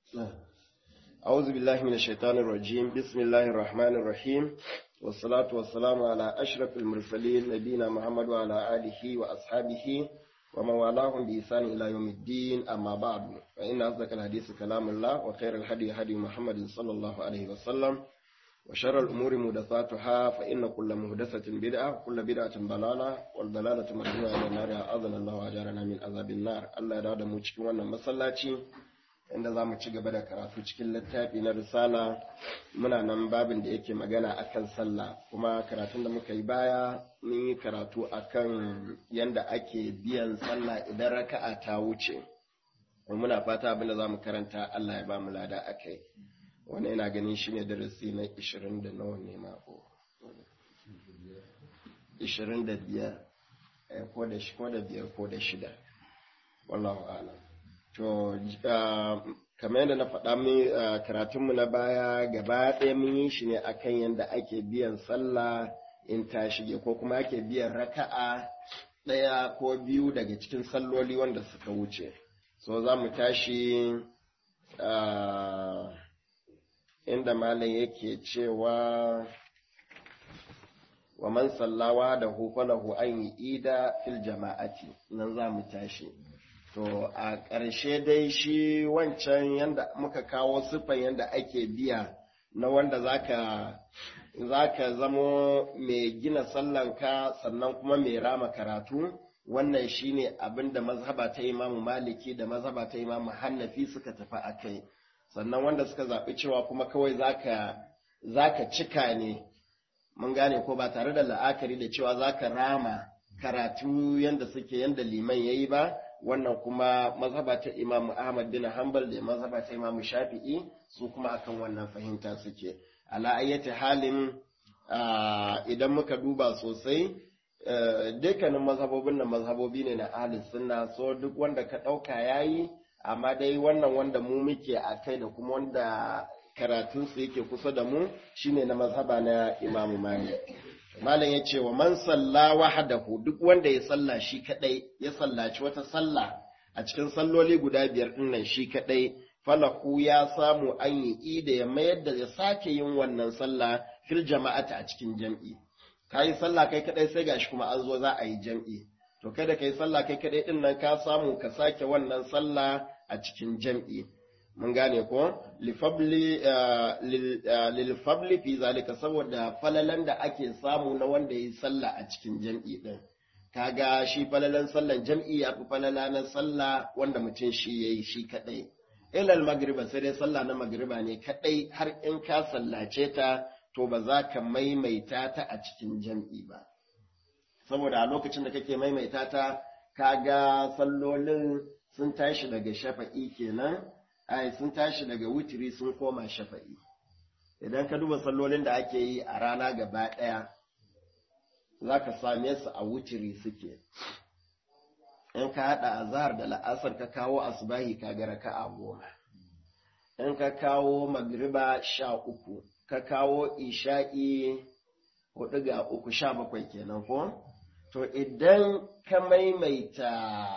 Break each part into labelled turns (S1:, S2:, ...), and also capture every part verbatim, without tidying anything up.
S1: أعوذ بالله من الشيطان الرجيم بسم الله الرحمن الرحيم والصلاة والسلام على أشرف المرسلين نبينا محمد وعلى آله وأصحابه ومن والاهم بإحسان إلى يوم الدين أما بعد فإن أصدق الحديث كلام الله وخير الهدي هدي محمد صلى الله عليه وسلم وشر الأمور محدثاتها فإن كل محدثة بدعة وكل بدعة ضلالة والضلالة مرجوعة إلى النار أعاذنا الله وأجارنا من عذاب النار الله يراد mu cikin wannan masallaci inda zamu ci gaba da karatu cikin littafi na risala muna nan babin da yake magana akan sallah kuma karatun da muka yi baya mun yi karatu akan yanda ake biyan sallah idan raka'a ta wuce muna fata abin da zamu karanta Allah ya ba mu lada akai wannan ina ganin shi ne darasi na ishirin da nawa ne mako ishirin da biyar ko da shi ko da biyar ko da shida wallahu a'lam to kamar yadda na faɗa min karatunmu na baya gaba ɗaya mun yi shi ne akan yadda ake biyan sallah in ta shige ko kuma ake biyan raka'a ɗaya ko biyu daga cikin salloli wanda suka wuce so za mu tashi inda malam yake cewa wa man sallawa da hufalahu an yi ida fil jama'ati nan za mu tashi to a ƙarshe dai shi wancan yanda muka kawo siffan yanda ake biya na wanda zaka zaka zamo mai gina sallanka sannan kuma mai rama karatu wannan shine abinda mazhaba ta Imam Maliki da mazhaba ta Imam Hanafi suka tafi akai sannan wanda suka zaɓi cewa kuma kawai zaka zaka cika ne mun gane ko ba tare da la'akari da cewa zaka rama karatu yanda suke yanda liman yayi ba wannan kuma mazhaba ta Imam Ahmad bin Hanbal da mazhaba ta Imam Shafi'i su kuma akan wannan fahimta suke ala ayyati halin idan muka duba sosai dukkanin mazhabobin nan mazhabobi ne na ahlus sunna so duk wanda ka ɗauka yayi amma dai wannan wanda mu muke a kai da kuma wanda karatunsu yake kusa da mu shine na mazhaba na Imam Malik. Malam ya ce wa man salla wahdahu duk wanda ya salla shi kadai ya sallaci wata salla a cikin salloli guda biyar din nan shi kadai falahu ya samu an yi ida ya mayar da ya sake yin wannan salla fil jama'ata a cikin jam'i. Kai salla kai kadai sai gashi kuma an zo za a yi jam'i. To kada kai sallah kai kadai din nan ka samu ka sake wannan sallah a cikin jam'i mun gane ko li fabli lil fabli fi zalika saboda falalan da ake samu na wanda yi sallah a cikin jam'i din kaga shi falalan sallan jam'i ya fi falala na sallah wanda mutum shi yayi shi kadai ilal magriba sai dai sallah na magriba ne kadai har in ka sallace ta to ba za ka maimaita ta a cikin jam'i ba saboda a lokacin da kake maimaita ta kaga sallolin sun tashi daga shafa'i kenan ai sun tashi daga witiri sun koma shafa'i idan ka duba sallolin da ake yi a rana gaba ɗaya za ka same su a witiri suke in ka haɗa azhar da la'asar ka kawo asubahi ka ga raka'a goma in ka kawo magriba sha uku ka kawo isha'i hudu ga uku sha bakwai kenan ko to idan ka maimaita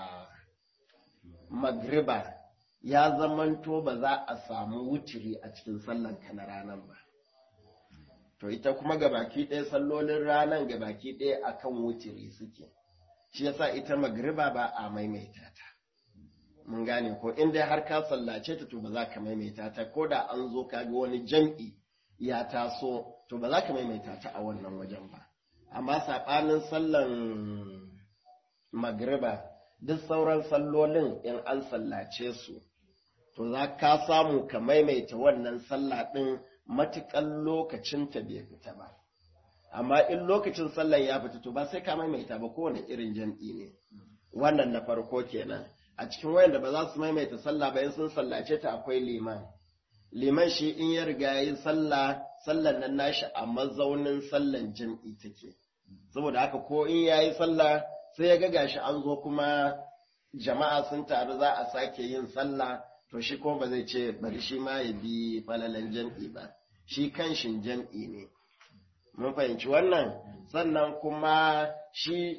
S1: magriba ya zamanto ba za a samu wutiri a cikin sallan ka na ranar ba to ita kuma gabaki ɗaya sallolin ranar gabaki ɗaya akan wutiri suke shi yasa ita magriba ba a maimaita ta mun gane ko inda har ka sallace ta to ba za ka maimaita ta ko da an zo ka ga wani jam'i ya taso to ba za ka maimaita ta a wannan wajen ba amma saɓanin sallan magriba duk sauran sallolin in an sallace su to za ka samu ka maimaita wannan sallah ɗin matuƙan lokacinta bai fita ba amma in lokacin sallan ya fita to ba sai ka maimaita ba kowane irin jam'i ne wannan na farko kenan a cikin wayanda ba za su maimaita sallah ba in sun sallace ta akwai liman liman shi in ya riga yin sallah sallan nan nashi a mazaunin sallan jam'i take saboda haka ko in yayi sallah sai ya ga gashi an zo kuma jama'a sun taru za a sake yin sallah to shi ko ba zai ce bari shi ma ya bi falalan jam'i ba shi kanshin jam'i ne mun fahimci wannan sannan kuma shi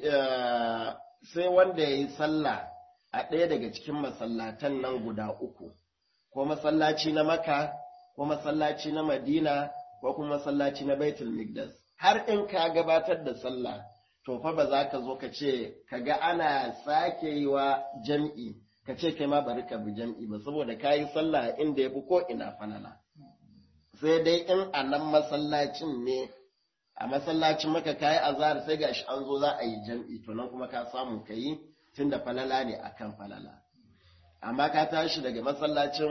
S1: sai wanda ya yi sallah a ɗaya daga cikin masallatan nan guda uku ko masallaci na Makka ko masallaci na Madina ko kuma masallaci na Baitul Miqdas har in ka gabatar da sallah to fa ba za ka zo ka ce kaga ana sake yi wa jam'i ka ce kai ma bari ka bi jam'i ba saboda ka yi sallah inda ya fi ko ina falala sai dai in a nan masallacin ne a masallacin maka kayi azhar sai gashi an zo za a yi jam'i to nan kuma ka samu ka yi tunda falala ne akan falala amma ka tashi daga masallacin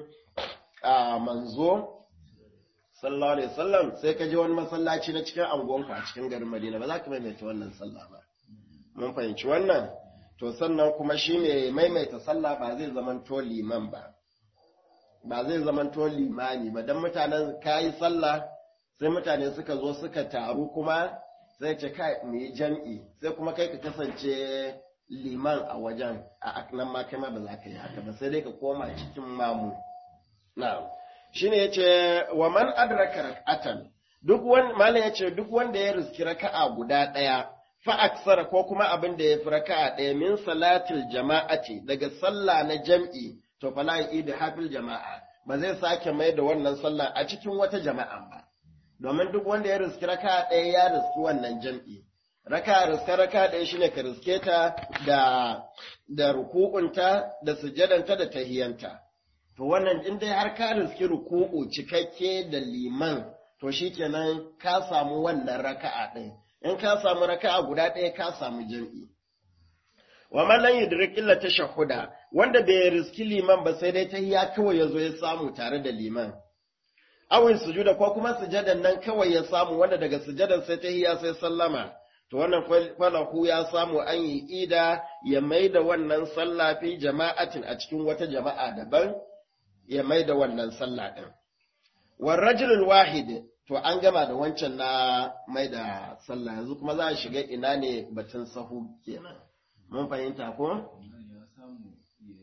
S1: manzo sallallahu alaihi wasallam sai ka je wani masallaci na cikin anguwanku a cikin garin Madina ba za ka maimaita wannan sallah ba mun fahimci wannan to sannan kuma shi ne maimaita sallah ba zai zamanto liman ba ba zai zamanto limani ba dan mutanen kayi sallah sai mutane suka zo suka taru kuma sai ce kai mu yi jam'i sai kuma kai ka kasance liman a wajen a nan ma kai ma ba za ka yi haka ba sai dai ka koma cikin mamu na'am shine yace wa man adraka rak'atan duk wanda malam yace duk wanda ya riski raka'a guda daya fa aksara ko kuma abin da ya fi raka'a daya min salatil jama'ati daga sallah na jam'i to fala yi da hafil jama'a ba zai sake mai da wannan sallah a cikin wata jama'a ba domin duk wanda ya riski raka'a daya ya riski wannan jam'i raka'a riska raka'a daya shine ka riske ta da da ruku'unta da sujadanta da tahiyanta to wannan in dai har ka riski ruku'u cikakke da liman to shikenan ka samu wannan raka'a ɗin in ka samu raka'a guda ɗaya ka samu jam'i wa man lam yudrik illa tashahhuda wanda bai riski liman ba sai dai tahiyya kawai yazo ya samu tare da liman awin sujuda ko kuma sujadan nan kawai ya samu wanda daga sujadan sai tahiyya sai sallama to wannan falahu ya samu an yi ida ya maida wannan sallah fi jama'atin a cikin wata jama'a daban ya mai da wannan sallah ɗin. War rajulul wahid to an gama da wancan na mai da sallah yanzu kuma za a shiga ina ne batun sahu kenan. Mun fahimta ko?
S2: Ya samu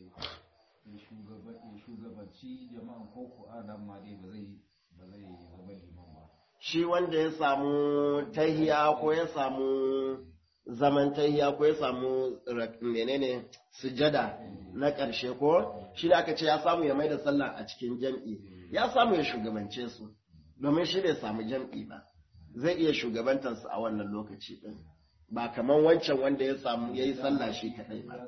S2: ya shugabanci jama'an ko ko adam ma dai ba zai ba zai zama liman ba.
S1: Shi wanda ya samu tahiya ko ya samu zaman tahiya ko ya samu menene sujada na ƙarshe ko shi da aka ce ya samu ya mai da sallah a cikin jam'i ya samu ya shugabance su domin shi bai samu jam'i ba zai iya shugabantar su a wannan lokaci din ba kamar wancan wanda ya samu yayi sallah shi kadai ba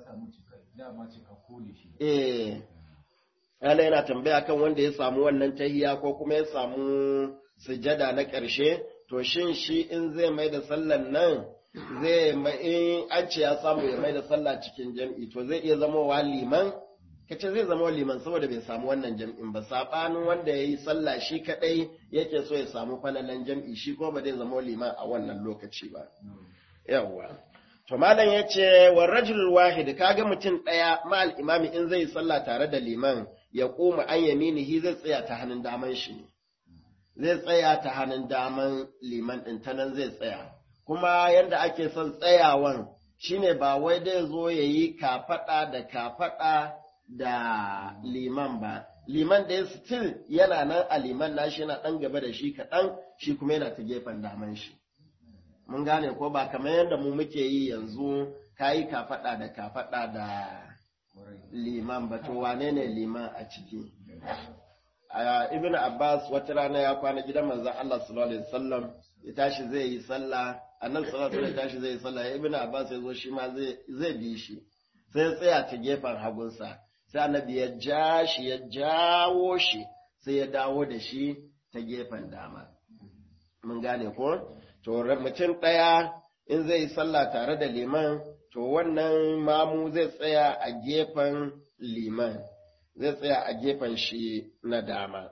S1: eh Allah yana tambaya kan wanda ya samu wannan tahiya ko kuma ya samu sujada na ƙarshe to shin shi in zai mai da sallan nan zai in an ce ya samu ya mai da sallah cikin jam'i to zai iya zama wa liman kace zai zama liman saboda bai samu wannan jam'in ba sabanin wanda yayi sallah shi kadai yake so ya samu falalan jam'i shi ko ba zai zama liman a wannan lokaci ba yawa to malam yace war rajulul wahid kaga mutum daya ma al imami in zai sallah tare da liman ya koma an yaminihi zai tsaya ta hannun daman shi zai tsaya ta hannun daman liman din ta nan zai tsaya kuma yadda ake son tsayawan shine ba wai dai zo ya yi kafaɗa da kafaɗa da liman ba liman da still yana nan a liman nashi yana ɗan gaba da shi kaɗan shi kuma yana ta gefen daman shi mun gane ko ba kamar yadda mu muke yi yanzu ka yi kafaɗa da kafaɗa da liman ba to wane ne liman a ciki ibn Abbas wata rana ya kwana gidan manzon Allah sallallahu alaihi wasallam ya tashi zai yi sallah annabi sallallahu alaihi wasallam ya tashi zai yi sallah ibn Abbas ya zo shi ma zai zai bi shi sai ya tsaya ta gefen hagunsa sai annabi ya ja shi ya jawo shi sai ya dawo da shi ta gefen dama mun gane ko to mutum daya in zai yi sallah tare da liman to wannan mamu zai tsaya a gefen liman zai tsaya a gefen shi na dama.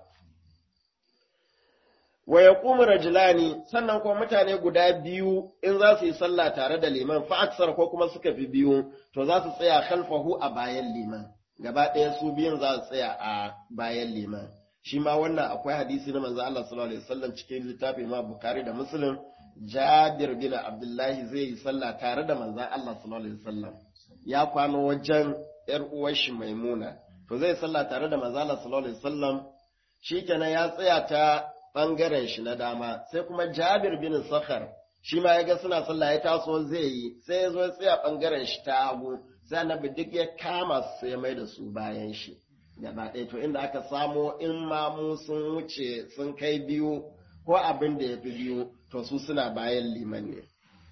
S1: Wa ya kuma rajulani sannan kuma mutane guda biyu in za su yi sallah tare da liman fa'aksar ko kuma suka fi biyu to za su tsaya khalfahu a bayan liman. Gaba ɗaya su biyun za su tsaya a bayan liman. Shi ma wannan akwai hadisi na manzo Allah sallallahu alaihi wasallam cikin littafin ma Bukhari da Muslim Jabir bin Abdullahi zai yi sallah tare da manzo Allah sallallahu alaihi wasallam. Ya kwano wajen ‘yar uwar shi Maimuna. To zai sallah tare da manzala sallallahu alaihi wasallam shikenan ya tsaya ta bangaren shi na dama sai kuma Jabir bin Sakhar shi ma yaga suna sallah ya taso zai yi sai ya zo ya tsaya bangaren shi ta hagu sai annabi duk ya kama su ya mai da su bayan shi gaba ɗaya to inda aka samo in mamu sun wuce sun kai biyu ko abin da ya fi biyu to su suna bayan liman ne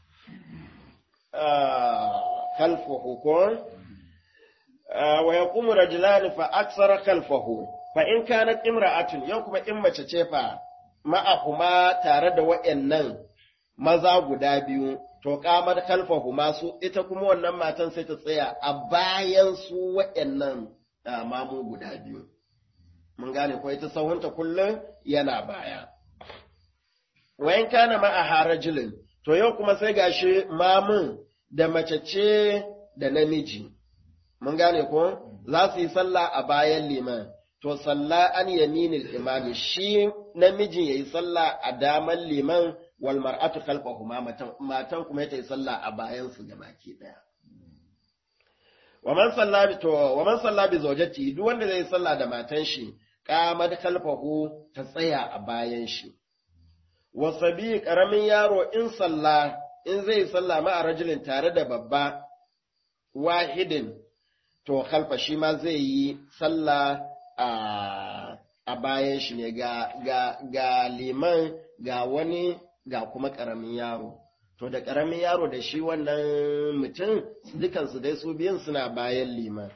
S1: kalfahu ko wa yaqumu rajulani fa aksara kalfahu fa in kanat imra'atun yau kuma in mace ce fa ma'ahuma tare da wayannan maza guda biyu to kamar kalfahu masu ita kuma wannan matan sai ta tsaya a bayan su wayannan mamu guda biyu mun gane ko ita sahunta kullum yana baya wayan kana ma'aha rajulin to yau kuma sai gashi mamun da mace ce da namiji mun gane ko za su yi sallah a bayan liman to sallah an yaminil imami shi namijin yayi sallah a daman liman wal mar'atu khalfahuma matan matan kuma ta yi sallah a bayan su gabaki daya wa man salla bi to wa man salla bi zawjati duk wanda zai sallah da matan shi qamat khalfahu ta tsaya a bayan shi wa sabi karamin yaro in salla in zai sallah ma a rajulin tare da babba wahidin to khalfa shi ma zai yi sallah a bayan shi ne ga, ga, ga liman ga wani ga kuma ƙaramin yaro. To da ƙaramin yaro da shi wannan mutum dukansu dai su biyan suna bayan liman.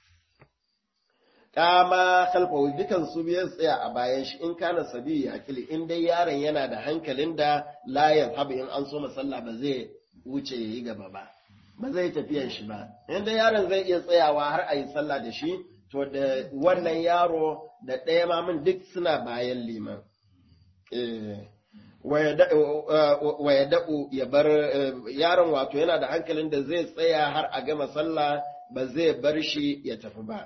S1: Kama khalfahu dukansu biyan tsaya a bayan shi in kana sabi ya akili in dai yaron yana da hankalin da layan habu in an so masalla ba zai wuce ya yi gaba ba. Ba zai tafiyan shi ba. In dai yaron zai iya tsayawa har a yi sallah da shi to da wannan yaro da ɗaya mamin duk suna bayan liman. Waya da'u ya bar yaron wato yana da hankalin da zai tsaya har a gama sallah ba zai bar shi ya tafi ba.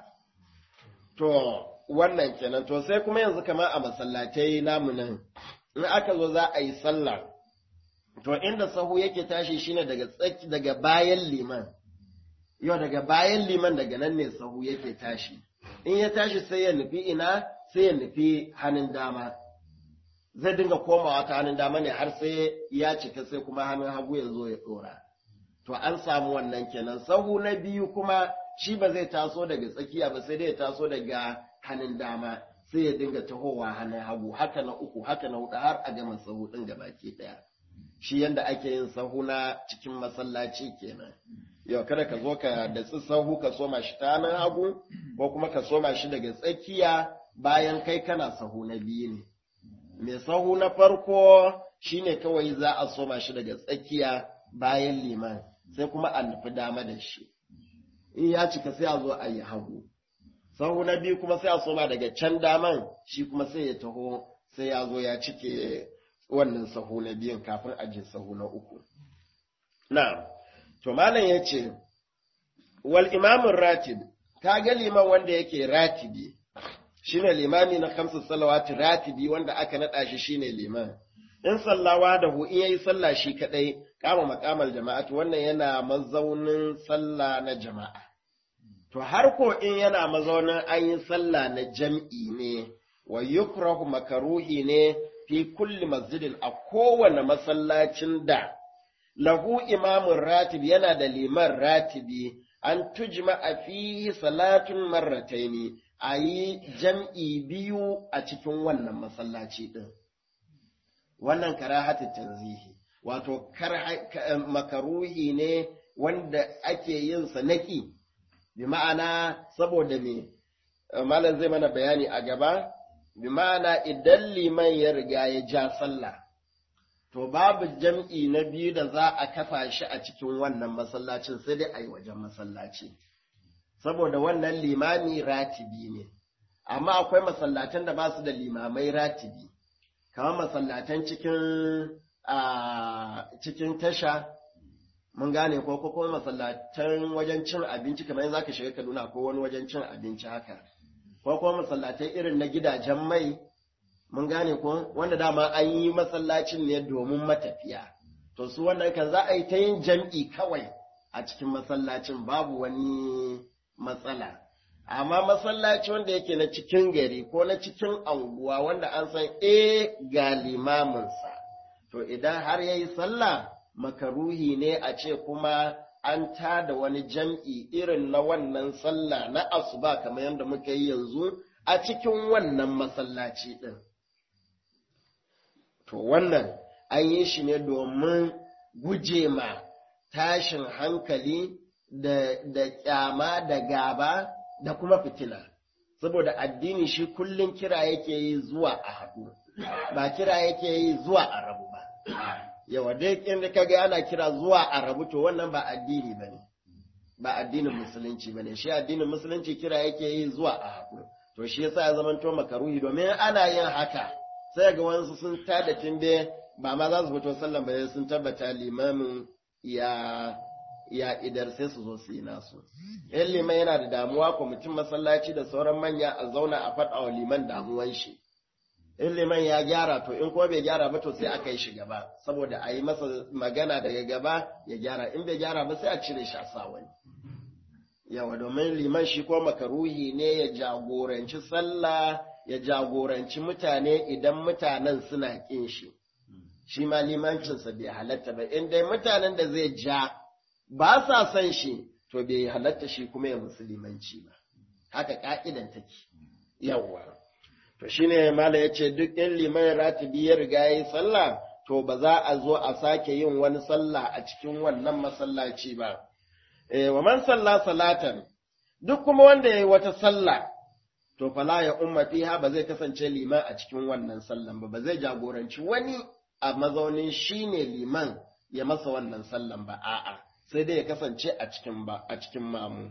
S1: To, wannan kenan, to sai kuma yanzu kama a masallatai namu nan, in aka zo za a yi sallah, to inda sahu yake tashi shine daga tsaki daga bayan liman. Yau daga bayan liman daga nan ne sahu yake tashi, in ya tashi sai ya nufi ina sai ya nufi hannun dama, zai dinga komawa ta hannun dama ne har sai ya cika sai kuma hannun hagu ya zo ya ɗora. To an samu wannan kenan, sahu na biyu kuma shi ba zai taso daga tsakiya ba sai dai ya taso daga hannun dama sai ya dinga tahowa hannun hagu, haka na uku, haka na huɗu har a gama sahu ɗin gabaki ɗaya. Shi yanda ake yin sahu na cikin masallaci kenan. Yau kada ka zo ka da sahu ka soma shi ta hannun hagu ko kuma ka soma shi daga tsakiya bayan kai kana sahu na biyu ne. Mai sahu na farko shine kawai za a soma shi daga tsakiya bayan liman sai kuma a nufi dama da shi. In ya cika sai a zo a yi hagu. Sahu na biyu kuma sai a soma daga can daman shi kuma sai ya taho sai ya zo ya cike wannan sahu na biyun kafin a je sahu na uku. Na'am. To malam ya ce, wal imamun ratib, ka ga liman wanda yake ratibi, shi ne limami na kamsu salawati ratibi wanda aka naɗa shi shi ne liman. In sallawa da hu in yayi sallah shi kaɗai, kama makamar jama'atu wannan yana mazaunin sallah na jama'a. To har ko in yana mazaunin an yi sallah na jam'i ne, wa yukrahu makaruhi ne fi kulli masjidin a kowane masallacin da lahu imamun ratib yana da liman ratibi an tujma a fi salatun marrataini a yi jam'i biyu a cikin wannan masallaci ɗin. Wannan karahatu tanzihi, wato makaruhi ne wanda ake yin sa naki, bi ma'ana saboda me, malam zai mana bayani a gaba, bi ma'ana idan liman ya riga ya ja sallah. To babu jam'i na biyu da za a kafa shi a cikin wannan masallacin sai dai a yi wajen masallaci, saboda wannan limami ratibi ne, amma akwai masallatan da ba su da limamai ratibi, kamar masallatan cikin cikin tasha, mun gane ko kuma masallatan wajen cin abinci kamar yanzu zaka shiga Kaduna ko wani wajen cin abinci haka, ko kuma masallatai irin na gidajen mai. Mun gane ko wanda dama an yi masallacin ne domin matafiya, to su wannan kan za a yi ta yin jam'i kawai a cikin masallacin babu wani matsala. Amma masallaci wanda yake na cikin gari ko na cikin anguwa wanda an san e ga limaminsa, to idan har ya yi sallah makaruhi ne a ce kuma an tada wani jam'i irin na wannan sallah na asuba kamar yadda muka yi yanzu a cikin wannan masallaci ɗin. To wannan an yi shi ne domin guje ma tashin hankali da, da kyama da gaba da kuma fitina. Saboda addini shi kullum kira yake yi zuwa a haɗu, ba kira yake yi zuwa a rabu ba. Yawa dai inda kaga ana kira zuwa a rabu to wannan ba addini ba ne, ba addinin musulunci ba ne, shi addinin musulunci kira yake yi zuwa a haɗu. To shi yasa ya zamanto makaruhi domin ana yin haka sai ga wasu sun tada timbe ba ma za su fito sallan ba sun tabbata limamin ya ya idar sai su zo su yi nasu. In liman yana da damuwa kwamitin masallaci da sauran manya a zauna a faɗa wa liman damuwan shi. In liman ya gyara to in kuma bai gyara ba to sai aka yi shi gaba saboda a yi masa magana daga gaba ya gyara in bai gyara ba sai a cire shi a sa wani. Yawa domin liman shi ko makaruhi ne ya jagoranci sallah ya jagoranci mutane idan mutanen suna ƙin shi. Shi ma limancinsa bai halatta ba in dai mutanen da zai ja ba sa son shi to bai halatta shi kuma ya musulmanci ba haka ka'idan take yawa to shine mala yace duk in liman ratibi ya riga yayi sallah to ba za a zo a sake yin wani sallah a cikin wannan masallaci ba eh wa man salla salatan duk kuma wanda yayi wata sallah to fala ya ummatiha ba zai kasance liman a cikin wannan sallan ba ba zai jagoranci wani a mazaunin shine liman ya masa wannan sallan ba a'a sai dai ya kasance a cikin ba a cikin mamu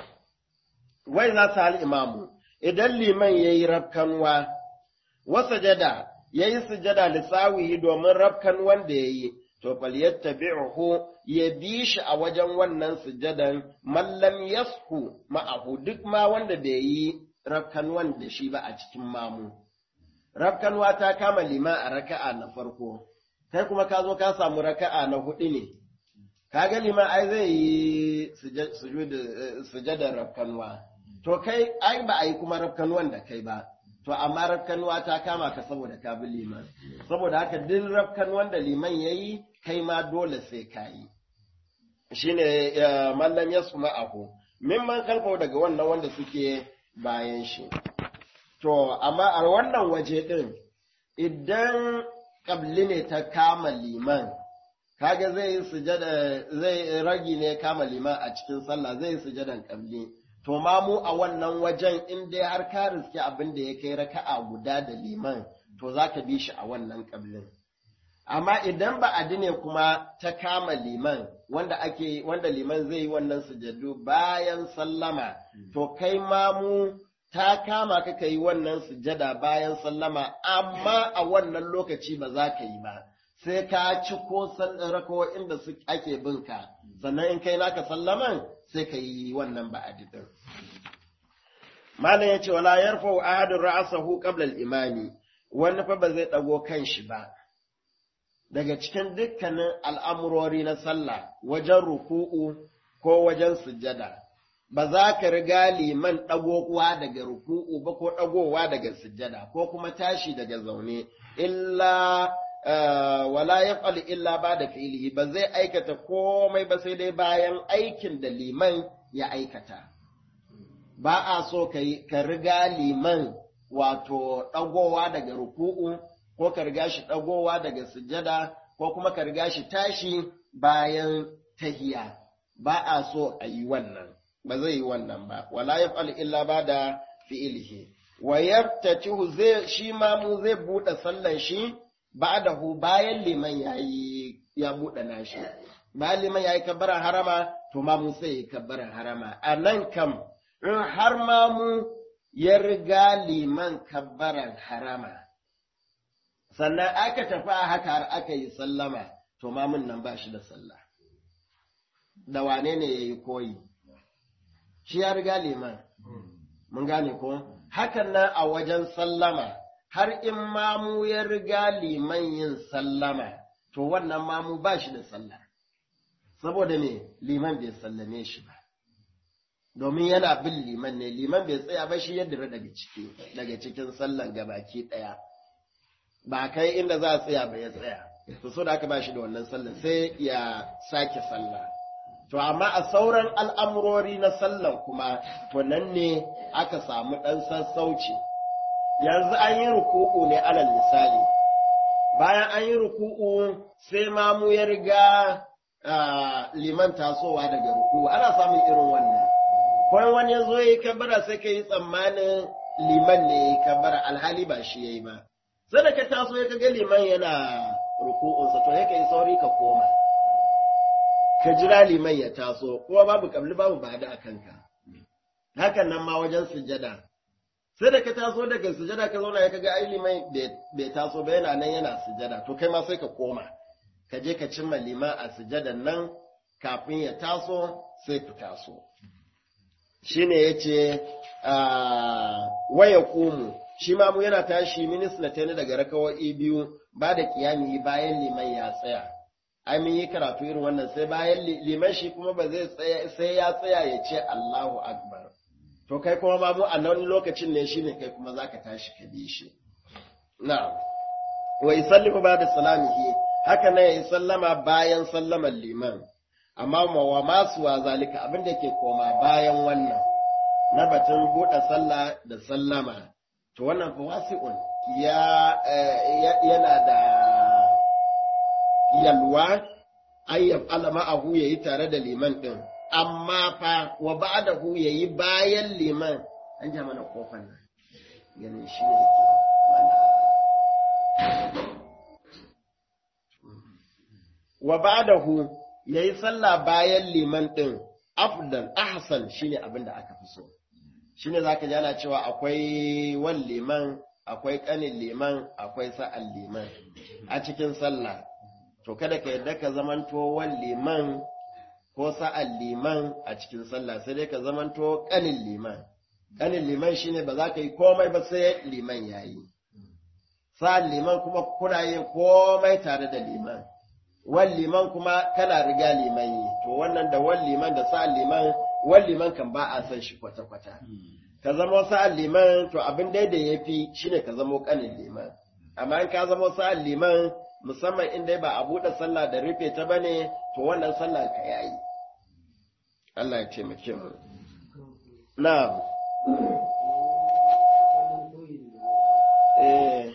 S1: wai za ta hal imamu idan liman yayi rafkanwa wa sajada yayi sujada lisawihi domin rafkan wanda yayi to fal yattabi'uhu ya bi shi a wajen wannan sujadan mallam yashu ma'ahu duk ma wanda bai yi rafkanwan da shi ba a cikin mamu rafkanwa ta kama liman a raka'a na farko kai kuma ka zo ka samu raka'a na hudu ne kaga liman ai zai yi sujadar rafkanwa to kai ai ba a yi kuma rafkanwan da kai ba to amma rafkanwa ta kama ka saboda ka bi liman saboda haka duk rafkanwan da liman yayi kai ma dole sai ka yi shine mallam yasma ahu mimman kalfa daga wannan wanda suke bayan shi to amma a wannan waje din idan kabli ne ta kama liman kaga zai yi sujada zai ragi ne kama liman a cikin sallah zai yi sujadan kabli to ma mu a wannan wajen in dai har ka riske abin da ya kai raka'a guda da liman to zaka bi shi a wannan kablin amma idan ba ne kuma ta kama liman wanda ake wanda liman zai yi wannan sujadu bayan sallama to kai ma mu ta kama ka kai wannan sujada bayan sallama amma a wannan lokaci ba za ka yi ba sai ka ci ko rako inda su ake binka sannan in kai naka sallaman sai ka yi wannan ba'adi din malam yace wala yarfa'u ahadun ra'sahu qabla al-imami wani fa ba zai dago kanshi ba daga cikin dukkanin al'amurori na sallah wajen ruku'u ko wajen sujada ba za ka riga liman ɗagowa daga ruku'u ba ko ɗagowa daga sujjada ko kuma tashi daga zaune illa wala yaf'al illa ba da fi'lihi ba zai aikata komai ba sai dai bayan aikin da liman ya aikata ba a so ka riga liman wato ɗagowa daga ruku'u ko ka riga shi ɗagowa daga sujjada ko kuma ka riga shi tashi bayan tahiya ba a so a yi wannan ba zai yi wannan ba wala yaf'al illa bada fi'lihi wa yaftatihu zai shi ma mu zai bude sallan shi ba'dahu bayan liman yayi ya bude nashi bayan liman yayi kabbaran harama to ma mu sai kabbaran harama anan kam in har ma mu ya riga liman kabbaran harama sannan aka tafi a haka har aka yi sallama to ma mun nan ba shi da sallah da wane ne yayi koyi shi ya riga liman, mun gane ko? Hakan nan a wajen sallama, har in mamu ya riga liman yin sallama, to wannan mamu ba shi da sallah, saboda me liman bai sallame shi ba. Domin yana bin liman ne, liman bai tsaya ba shi yadda daga ciki, daga cikin sallan gabaki ɗaya. Ba kai inda za a tsaya ba ya tsaya, to so da aka ba shi da wannan sallah sai ya sake sallah. to amma a sauran al'amurori na sallan kuma to nan ne aka samu ɗan sassauci yanzu an yi ruku'u ne alal misali bayan an yi ruku'u sai mamu ya riga liman tasowa daga ruku'u ana samun irin wannan kawai wani ya zo ya yi kabara sai ka yi tsammanin liman ne ya yi kabara alhali ba shi ya yi ba sai da ka taso ya kaga liman yana ruku'unsa to ya ka yi sauri ka koma ka jira liman ya taso kuma babu kabli babu ba da kanka hakan nan ma wajen sujada sai da ka taso daga sujada ka zauna ya kaga ai liman bai taso ba yana nan yana sujada to kai ma sai ka koma ka je ka cimma liman a sujadan nan kafin ya taso sai ku taso shine yace waya kumu shi ma mu yana tashi minislatani daga rakawoyi biyu ba da kiyami bayan liman ya tsaya ai mun yi karatu irin wannan sai bayan liman shi kuma ba zai tsaya sai ya tsaya ya ce Allahu akbar to kai kuma ma mu a nan lokacin ne shine kai kuma zaka tashi ka bi shi na'am wa yusallimu ba'da salamihi haka ne ya sallama bayan sallaman liman amma wa masu wa zalika abin da ke koma bayan wannan na batun buɗe sallah da sallama to wannan fa wasi'un ya yana da yalwa ayyab alama ahu yayi tare da liman din amma fa wa ba'dahu yayi bayan liman an ja mana kofar nan ganin shi ne mana wa ba'dahu yayi sallah bayan liman din afdal ahsan shine abin da aka fi so shine zaka ji ana cewa akwai wal liman akwai kanin liman akwai sa'al liman a cikin sallah to kada ka yadda ka zamanto wal liman ko sa'al liman a cikin sallah sai dai ka zamanto kanin liman kanin liman shine ba za ka yi komai ba sai liman yayi sa'al liman kuma kuna yin komai tare da liman wal liman kuma kana riga liman yi to wannan da wal liman da sa'al liman wal liman kan ba a san shi kwata kwata ka zama sa'al liman to abin dai da yafi shine ka zama kanin liman amma in ka zama sa'al liman musamman in dai ba a buɗe sallah da rufe ta bane to wannan sallah ka yayi Allah ya taimake mu na'am eh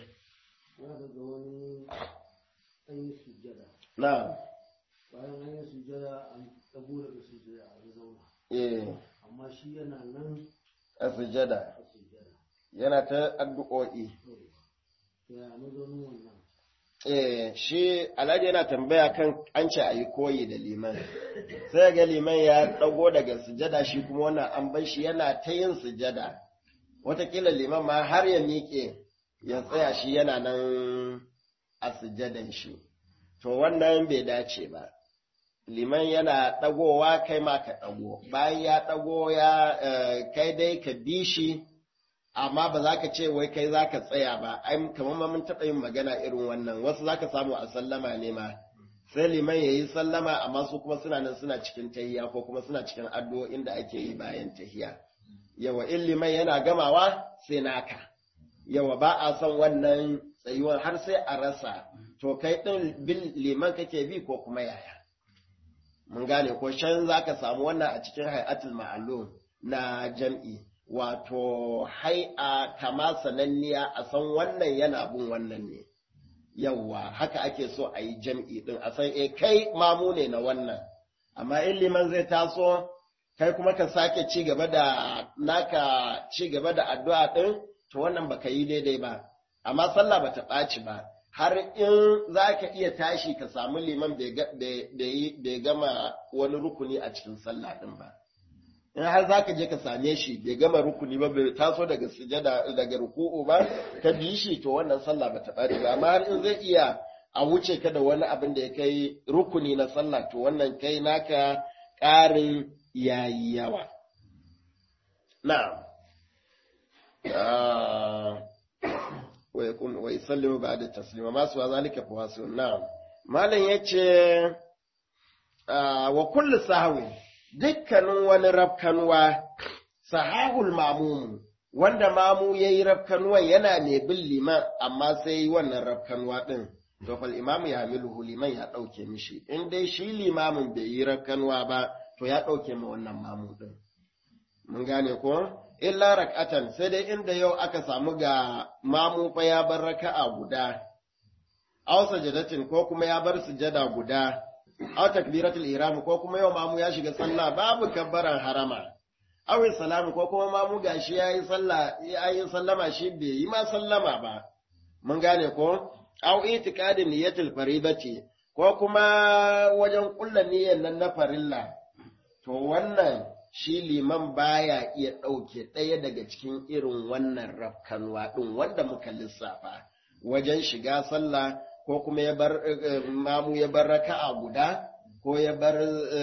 S1: na'am
S3: bayan an yi sujjada an tabo daga sujjada a zauna
S1: eh
S3: amma shi yana nan
S1: a sujjada
S3: a sujjada
S1: yana ta addu'o'i
S3: to ya mazaunin wannan
S1: eh shi alhaji yana tambaya kan an ce a yi koyi da liman sai ga liman ya dago daga sujada shi kuma wannan an bar shi yana ta yin sujada watakila liman ma har ya miƙe ya tsaya shi yana nan a sujadan shi to wannan bai dace ba liman yana dagowa kai ma ka dago bayan ya dago ya kai dai ka bi shi amma ba za ka ce wai kai za ka tsaya ba, ai kamar ma mun taɓa yin magana irin wannan, wasu za ka samu a sallama ne ma, sai liman ya yi sallama amma su kuma suna nan suna cikin tahiya ko kuma suna cikin addu'o'in da ake yi bayan tahiya. Yawa in liman yana gamawa sai naka, yawa ba a son wannan tsayuwar har sai a rasa, to kai ɗin bin liman kake bi ko kuma yaya. Mun gane ko shan za ka samu wannan a cikin hay'atul ma'alum na jam'i. Wato hai'a kama sananniya a san wannan yana bin wannan ne, yawwa haka ake so a yi jam'i ɗin a san e kai mamu ne na wannan, amma in liman zai taso kai kuma ka sake ci gaba da naka ci gaba da addu'a ɗin to wannan baka yi daidai ba, amma sallah ba ta ɓaci ba, har in za ka iya tashi ka samu liman bai gama wani rukuni a cikin sallah ɗin ba. In har za ka je ka same shi bai gama rukuni ba bai taso daga sujada daga ruku'u ba ka bi shi to wannan sallah ba ta bari ba amma har in zai iya a wuce ka da wani abin da ya kai rukuni na sallah to wannan kai naka ƙarin yayi yawa na'am wa yakun wa yusallimu ba'da taslima ma su zalika fa wasu na'am malam yace wa kullu sahwi dukkanin wani rafkanuwa, sahahul mamumu, wanda mamu ya yi rafkanuwan yana mai bin liman, amma sai yi wannan rafkanuwa ɗin, to fal imamu ya miluhu liman ya ɗauke mishi, in dai shi limamin bai yi rafkanuwa ba, to ya ɗauke ma wannan mamu ɗin. Mun gane ko? Illa rak'atan sai dai inda yau aka samu ga mamu fa ya bar raka'a guda, aw sajadatin ko kuma ya bar sujada guda, aw takbiratul ihram ko kuma yau mamu ya shiga sallah babu kabbaran harama, aw salamu ko kuma mamu gashi yayi sallah yayi sallama shi bai yi ma sallama ba. Mun gane ko? Aw itiqadin niyyatul faridati ko kuma wajen kullu niyyar nan na farilla, to wannan shi liman baya iya ɗauke ɗaya daga cikin irin wannan rafkanwa ɗin wanda muka lissafa wajen shiga sallah ko kuma ya bar mamu ya bar raka'a guda ko ya bar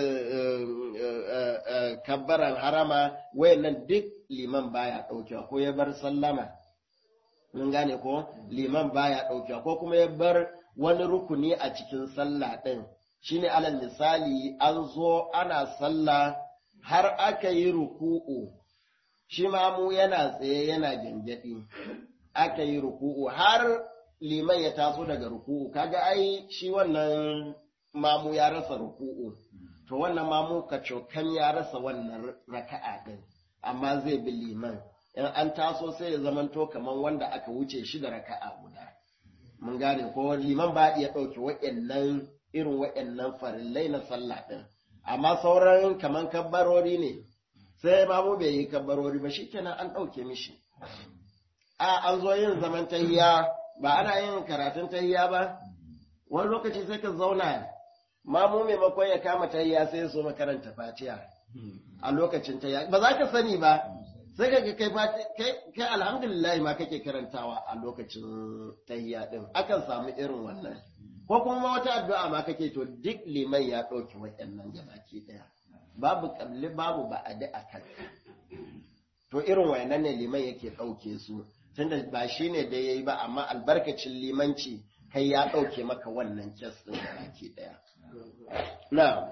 S1: kabbaran harama, wayannan duk liman baya ɗaukewa, ko ya bar sallama, mun gane ko liman baya ɗaukewa, ko kuma ya bar wani rukuni a cikin sallah ɗin, shine alal misali an zo ana sallah har aka yi ruku'u, shi mamu yana tsaye yana gyangyaɗi, aka yi ruku'u har liman ya taso daga ruku'u, kaga ai shi wannan mamu ya rasa ruku'u, to wannan mamu kacokan ya rasa wannan raka'a ɗin, amma zai bi liman, in an taso sai ya zamanto kamar wanda aka wuce shi da raka'a guda. Mun gane ko liman ba iya ɗauke wa'annan irin wa'annan farillai na sallah ɗin. Amma sauran kaman kabbarori ne, sai mamu bai yi kabbarori ba shikenan an ɗauke mishi. A an zo yin zaman tahiya ba ana yin karatun tahiya ba, wani lokaci sai ka zauna mamu maimakon ya kama tahiya sai ya so makaranta fatiha a lokacin tahiya, ba za ka sani ba, sai ka kai kai alhamdulillah ma kake karantawa a lokacin tahiya din, akan samu irin wannan. Ko kuma wata addu'a ma kake, to duk liman ya ɗauki waɗannan gabaki ɗaya, babu ƙalli babu ba a a kan. To irin wayannan ne liman yake ɗauke su, tunda ba shi ne da ya yi ba, amma albarkacin limanci kai ya ɗauke maka wannan kes ɗin gabaki ɗaya. Na.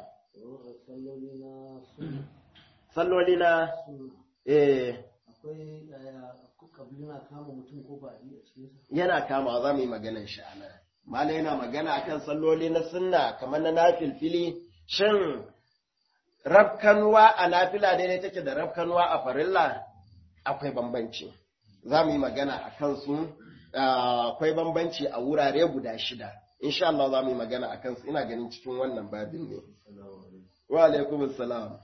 S1: Salloli na eh.
S3: Akwai kabli na kama mutum ko ba a cikinsa?
S1: Yana kama, za mu yi maganar shi a nan. Mala yana magana akan salloli na sunna kamar na nafilfili, shin rafkanuwa a nafila daidai take da rafkanuwa a farilla? Akwai bambanci. Za mu yi magana a kansu, akwai bambanci a wurare guda shida. Insha Allah za mu yi magana a kansu, ina ganin cikin wannan babin ne. Wa alaikum salam.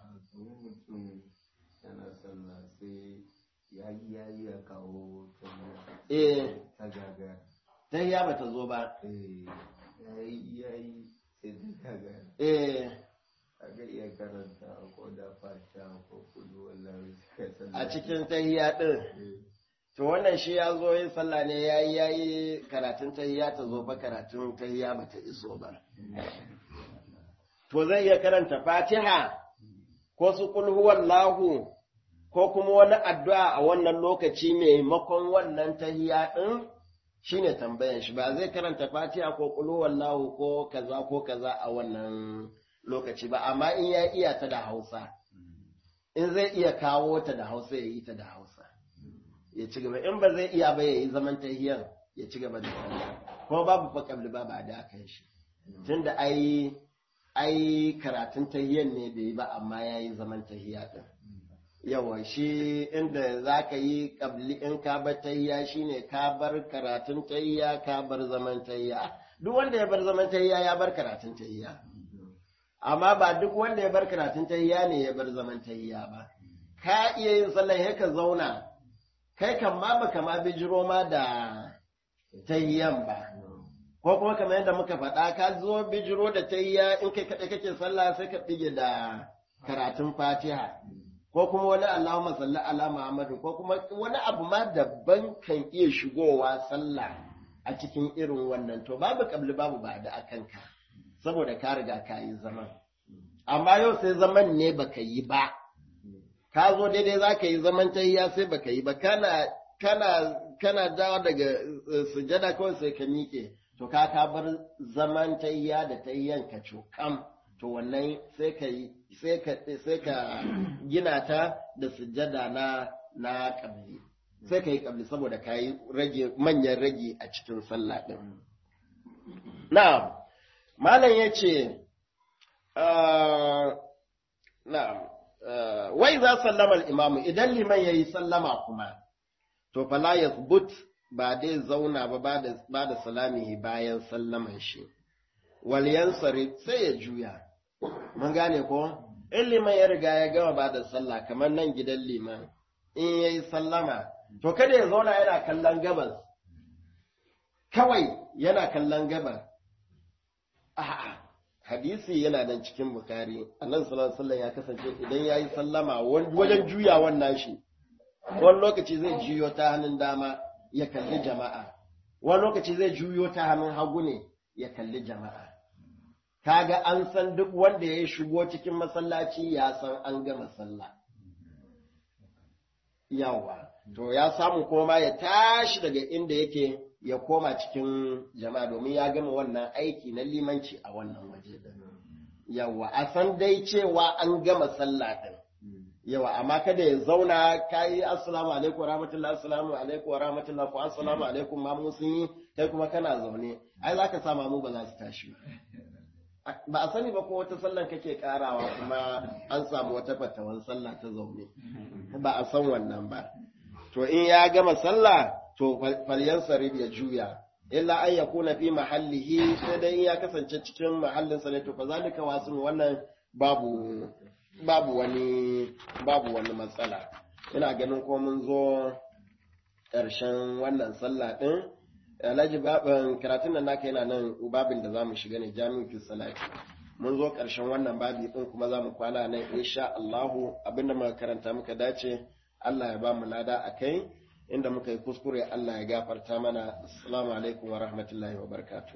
S2: Ya yi ya yi ya kawo
S1: Eh.
S2: ta gagara.
S1: Dan ya bata zo ba.
S2: Eh, ya yi ya yi sai ta gagara.
S1: Eh.
S2: Kaga iya karanta ko da fata ko kudu wallahi suka san.
S1: A cikin tahiyya din. To wannan shi ya zo yin sallah ne yayi yayi karatun tahiyya ta zo ba karatun tahiyya bata iso ba. To zai iya karanta Fatiha ko su kul huwallahu ko kuma wani addu'a a wannan lokaci maimakon wannan tahiyya din? Shine tambayan shi, ba zai karanta Fatiha ko qul huwallahu ko kaza ko kaza a wannan lokaci ba, amma in ya iya ta da Hausa, in zai iya kawo ta da Hausa ya yi ta da Hausa, ya ci gaba, in ba zai iya ba ya yi zaman tahiyan ya ci gaba da sallah, ko babu fa kabli ba ba da kan shi, tunda ai ai karatun tahiyan ne bai yi ba, amma ya yi zaman tahiya din. Yawa shi inda za ka yi ƙabli in ka bar tayya shi ne ka bar karatun tayya ka bar zaman tayya. Duk wanda ya bar zaman tayya ya bar karatun tayya. Amma ba duk wanda ya bar karatun tayya ne ya bar zaman tayya ba. Ka iya yin sallah ya ka zauna, kai kan ma baka ma bijiro ma da tayyan ba. Ko kuma kamar yadda muka faɗa ka zo bijiro da tayya in kai kaɗai kake sallah sai ka ɗige da karatun Fatiha. Ko kuma wani Allahumma salli ala Muhammadu, ko kuma wani abu ma daban kan iya shigowa sallah a cikin irin wannan, to babu kabli babu ba da akanka, saboda ka riga ka yi zaman. Amma yau sai zaman ne baka yi ba, ka zo daidai za ka yi zaman tahiyya sai baka yi ba, kana kana kana dawo daga sujada kawai sai ka miƙe, to ka ka bar zaman tahiyya da tahiyyan ka cokam, to wannan sai ka yi sai ka sai ka gina ta da sujada na na kabli, sai ka yi kabli saboda ka yi rage manyan rage a cikin sallah din. Na'am, malam yace na'am wai za sallama al-imamu idan liman yayi sallama kuma to fala yathbut ba dai zauna ba ba da salami bayan sallaman shi wal yansari sai ya juya mun gane ko in liman ya riga ya gama ba da sallah kamar nan gidan liman in yayi sallama to kada ya zauna yana kallon gabas kawai yana kallon gabas a'a hadisi yana nan cikin bukari annabi sallallahu alaihi wasallam ya kasance idan yayi sallama wajen juyawan nashi wani lokaci zai juyo ta hannun dama ya kalli jama'a wani lokaci zai juyo ta hannun hagu ne ya kalli jama'a kaga an san duk wanda ya shigo cikin masallaci ya san an gama sallah yawa to ya samu kuma ya tashi daga inda yake ya koma cikin jama'a domin ya gama wannan aiki na limanci a wannan waje din yawa a san dai cewa an gama sallah din yawa amma kada ya zauna kai assalamu alaikum wa rahmatullahi assalamu alaikum wa rahmatullahi ko assalamu alaikum ma mu sun yi kai kuma kana zaune ai zaka sa mamu ba za su tashi ba a sani ba ko wata sallan kake karawa kuma an samu wata fatawan sallah ta zaune ba a san wannan ba to in ya gama sallah to falyan sarif ya juya illa an yakuna fi mahallihi sai dai in ya kasance cikin mahallin sa ne to fa zalika wasun wannan babu babu wani babu wani matsala ina ganin ko mun zo ƙarshen wannan sallah din alhaji babin karatun nan naka yana nan babin da zamu shiga ne jami'u fi salati mun zo ƙarshen wannan babi din kuma zamu kwana nan insha Allah abinda muka karanta muka dace Allah ya ba mu lada akai inda muka yi kuskure Allah ya gafarta mana assalamu alaikum wa rahmatullahi wa barakatuh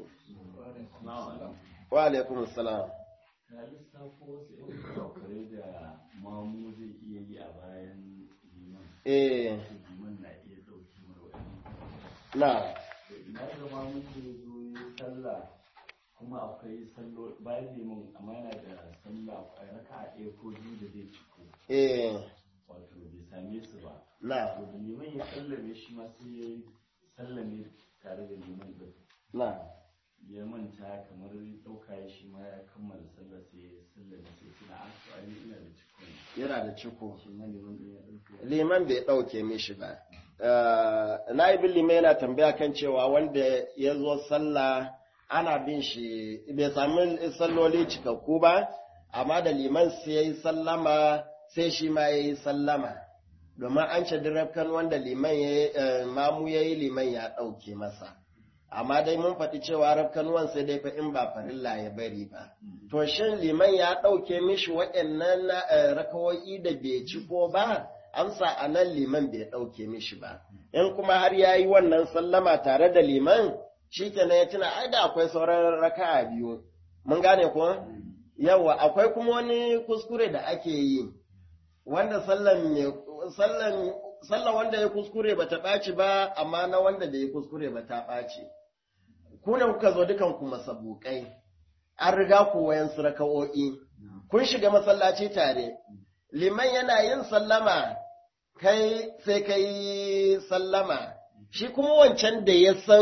S1: wa alaikum assalam
S4: na lissafo wasu yan kurakurai da mamu zai iya yi a bayan liman
S1: eh
S4: liman na iya ɗauki marwani
S1: na
S4: ina ga mamu da ya zo yi sallah kuma akwai sallo bayan liman amma yana da sallah a raka a ɗaya ko biyu da zai ciko
S1: eh
S4: wato bai same su ba
S1: na
S4: to da liman ya sallame shi ma sai ya sallame tare da liman ɗin
S1: na
S4: ya manta kamar ɗauka ya shi ma ya kammala sallah sai ya sallame sai suna a to ai ina da ciko
S1: yana da ciko
S4: shi ma liman ɗin ya ɗauke
S1: liman bai ɗauke mishi ba na'ibin liman yana tambaya kan cewa wanda ya zo sallah ana bin shi bai sami salloli cikakku ba amma da liman sai ya yi sallama sai shi ma ya yi sallama domin an ce dirafkan wanda liman ya mamu ya yi liman ya ɗauke masa amma dai mun faɗi cewa rafkanuwan sai dai fa in ba farilla ya bari ba to shin liman ya ɗauke mishi waɗannan rakawoyi da bai ci ko ba amsa a nan liman bai ɗauke mishi ba in kuma har ya yi wannan sallama tare da liman shi kenan ya tuna ai da akwai sauran raka'a biyu mun gane ko yawa akwai kuma wani kuskure da ake yi wanda sallan sallan sallan wanda ya kuskure ba ta ɓaci ba amma na wanda bai yi kuskure ba ta ɓaci ku ne kuka zo dukan ku masabukai an riga ku wayan su raka'o'i kun shiga masallaci tare liman yana yin sallama kai sai kai sallama shi kuma wancan da ya san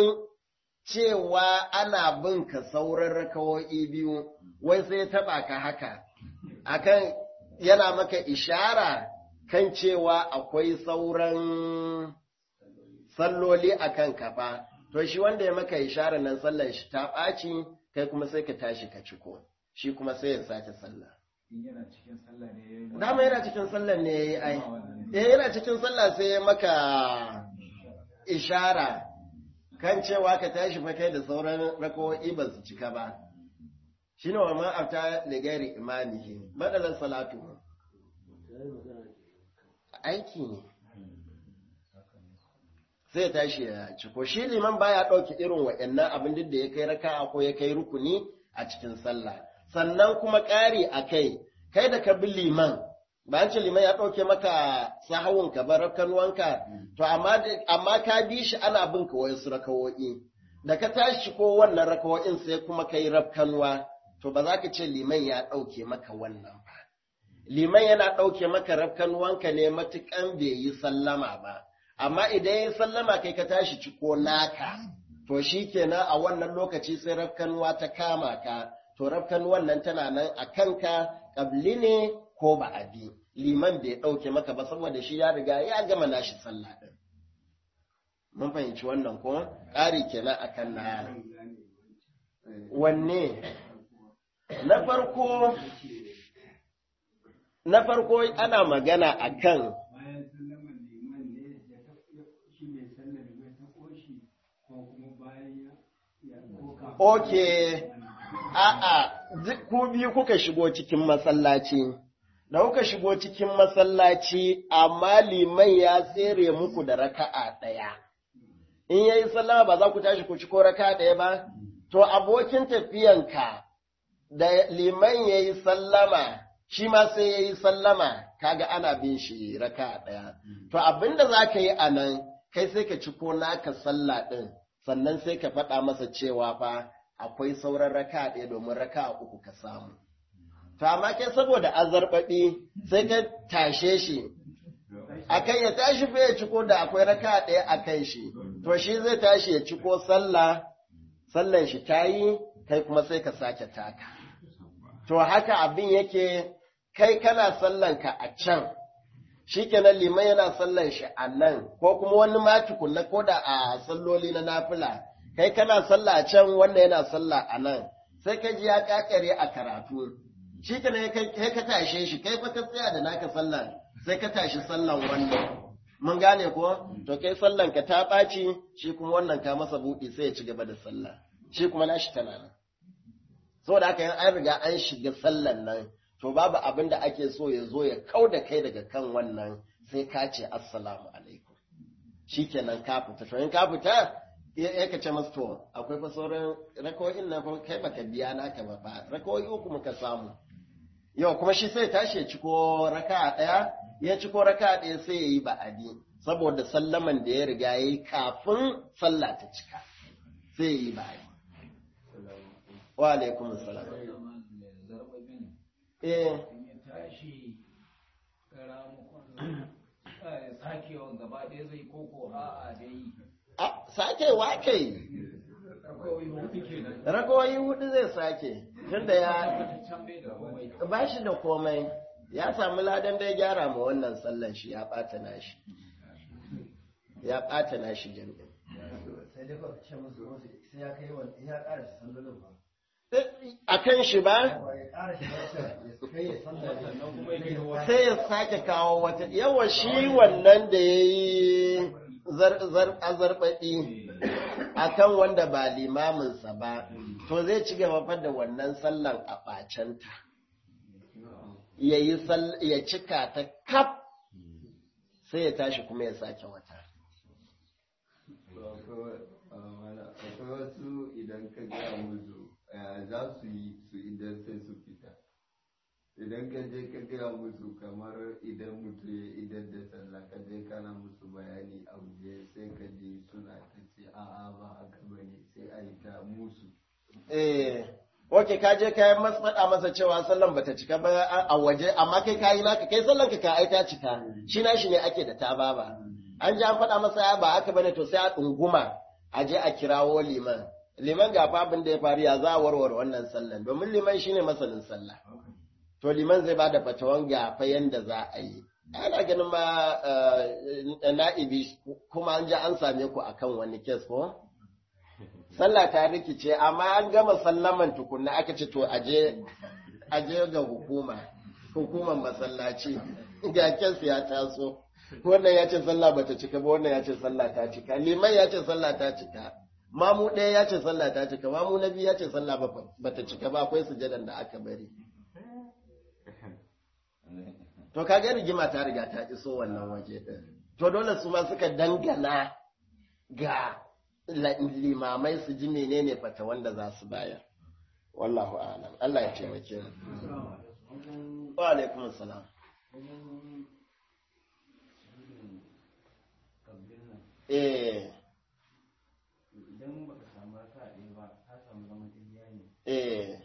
S1: cewa ana bin ka sauran raka'o'i biyu wai sai ya taba ka haka akan yana maka ishara kan cewa akwai sauran salloli akan kafa to shi wanda ya maka ishara nan sallan shi ta ɓaci kai kuma sai ka tashi ka ciko shi kuma sai ya sake sallah
S2: yana cikin sallah ne
S1: dama yana cikin sallah ne yayi ai eh yana cikin sallah sai ya maka ishara kan cewa ka tashi fa kai da sauran rakawoyi ba su cika ba shine wa ma afta ligari imanihi madalan salatu aiki ne sai tashi ya ci ko shi liman baya ɗauki irin waɗannan abin duk da ya kai raka'a ko ya kai rukuni a cikin sallah sannan kuma ƙari a kai kai da ka bi liman bayan ce liman ya ɗauke maka sahawun ka bar rakanuwanka to amma amma ka bi shi ana bin ka wasu rakawoyi da ka tashi ko wannan rakawoyin sai kuma kai rafkanuwa to ba za ka ce liman ya ɗauke maka wannan ba liman yana ɗauke maka rafkanuwanka ne matuƙan bai yi sallama ba amma idan ya sallama kai ka tashi ciko naka to shi kenan a wannan lokaci sai rafkanuwa ta kama ka to rafkanuwan nan tana nan a kanka ƙabli ne ko ba'adi liman bai ɗauke maka ba saboda shi ya riga ya gama nashi sallah ɗin. Mun fahimci wannan ko ƙari kenan akan na wanne na farko na farko ana magana akan Oke, a'a, ku biyu kuka shigo cikin masallaci, da kuka shigo cikin masallaci, amma liman ya tsere muku da raka'a ɗaya. In ya yi sallama ba za ku tashi ku ci ko raka'a ɗaya ba? To, abokin tafiyanka da liman ya yi sallama, shi ma sai ya yi sallama, kaga ana bin shi raka'a ɗaya. To, abin da za ka yi a nan, kai sai ka ci ko naka sallah ɗin. Sannan sai ka faɗa masa cewa fa akwai sauran raka ɗaya domin raka uku ka samu. To amma kai saboda azarbaɓi sai ka tashe shi, akan ya tashi fa ya ciko da akwai raka ɗaya a kan shi, to shi zai tashi ya ciko sallah, sallan shi ta yi, kai kuma sai ka sake taka. To haka abin yake kai kana sallanka a can. Shi kenan liman yana sallan shi a nan, ko kuma wani ma tukunna ko da a salloli na nafila, kai kana sallah a can wanda yana sallah a nan, sai ka ji ya kakare a karatu. Shi kenan kai ka tashe shi, kai fa ka tsaya da naka sallan, sai ka tashi sallan wannan. Mun gane ko? To kai sallan ka ta ɓaci, shi kuma wannan ka masa buɗi sai ya ci gaba da sallah. Shi kuma nashi tana nan. Saboda haka an riga an shiga sallan nan, to babu abin da ake so ya zo ya kau da kai daga kan wannan sai ka ce assalamu alaikum shi kenan ka fita to in ka fita ya ka ce masu to akwai fa sauran rakawoyin nan kai baka biya naka ba fa rakawoyi uku muka samu yau kuma shi sai tashi ya ciko raka ɗaya ya ciko raka ɗaya sai ya yi ba'adi saboda sallaman da ya riga ya yi kafin sallah ta cika sai ya yi ba'adi wa alaikum salam eh
S2: tashi karamukon sakewan gaba ɗaya zai koko a'a dai
S1: a sakewa kai
S2: rakawai hudu kenan
S1: rakawoyi hudu zai sake tunda ya
S2: can bai da komai
S1: ba shi da komai ya samu ladan da ya gyara ma wannan sallan shi ya ɓata nashi ya ɓata nashi jami'in
S3: sai dai ba ce musu wasu sai ya kai wani ya ƙara shi sallolin ba
S1: a kan shi ba
S3: ya ƙara shi ya kai ya sallolin
S1: sai ya sake kawo wata yawa shi wannan da ya yi azarbaɗi a kan wanda ba limaminsa ba to zai ci gaba da wannan sallan a ɓacenta ya cika ta kaf sai ya tashi kuma ya sake wata
S5: akwai wasu idan ka gaya musu za su yi su idan sai su fita idan ka je ka gaya musu kamar idan mutu ya idan da sallah ka je kana musu bayani a guje sai ka je suna ta ce a'a ba haka bane sai a yi ta musu
S1: eh Oke, ka je kayan masu faɗa masa cewa sallan bata cika ba a waje, amma kai kayi naka, kai sallan ka ai ta cika, shi na shi ne ake da ta baba. An ji an faɗa masa ba haka bane to sai a ɗunguma, a je a kirawo liman. Liman ga abin da ya faru ya za a warware wannan sallan, domin liman shine masanin sallah. To liman zai ba da fatawan ga fa yanda za a yi. Ana ganin ma na'ibi kuma an ji an same ku akan wani kes ko? Sallah ta rikice, amma an gama sallaman tukunna aka ce to aje aje ga hukuma, hukumar masallaci, ga kensu ya taso. Wannan ya ce sallah bata cika ba, wannan ya ce sallah ta cika. Liman ya ce sallah ta cika. Mamu ɗaya ya ce sallah ta cika, mamu na biyu ya ce sallah bata cika ba, akwai sujadan da aka bari. To kaga rigima ta riga ta iso wannan waje ɗin. To dole su ma suka dangana ga limamai su ji menene fata wanda za su bayar. Wallahu a'lam. Allah ya taimake mu. Wa alaikum assalam. Eh.
S4: Idan baka samu raka ɗaya ba, ka samu zaman ɗaya ne.
S1: Eh.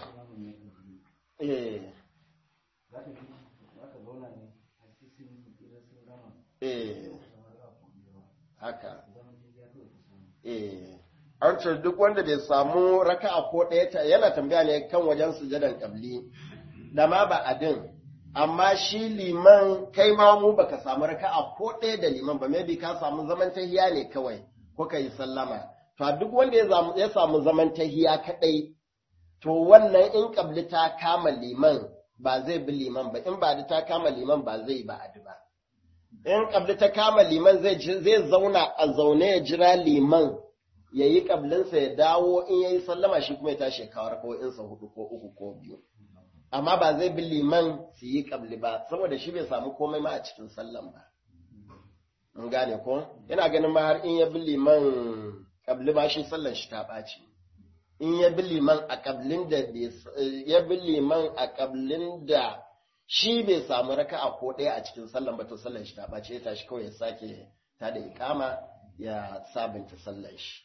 S1: Eh.
S4: Za ka za ka zauna ne a cikin idan sun gama.
S1: Eh. Haka. Eh. An ce duk wanda bai samu raka'a ko ɗaya ta yana tambaya ne kan wajen sujadan kabli da ma ba adin amma shi liman kai ma mu baka samu raka'a ko ɗaya da liman ba, maybe ka samu zaman tahiya ne kawai ko ka yi sallama. To duk wanda ya samu zaman tahiya kaɗai, to wannan in kabli ta kama liman ba zai bi liman ba, in ba ta kama liman ba zai ba adi ba. In kabli ta kama liman zai zauna a zaune ya jira liman ya yi kablinsa ya dawo, in ya yi sallama shi kuma ya tashi kawar ko insa hudu ko uku ko biyu. Amma ba zai bi liman su yi kabli ba, saboda shi bai samu komai ma a cikin sallan ba. Mun gane ko? Yana ganin ma har in ya bi liman kabli ba shi sallan shi ta ɓaci. In ya bi liman a kablin da ya bi liman a kablin da shi bai samu raka'a ko ɗaya a cikin sallan ba, to sallan shi ta ɓaci, ya tashi kawai ya sake ta da ikama ya sabunta sallan shi.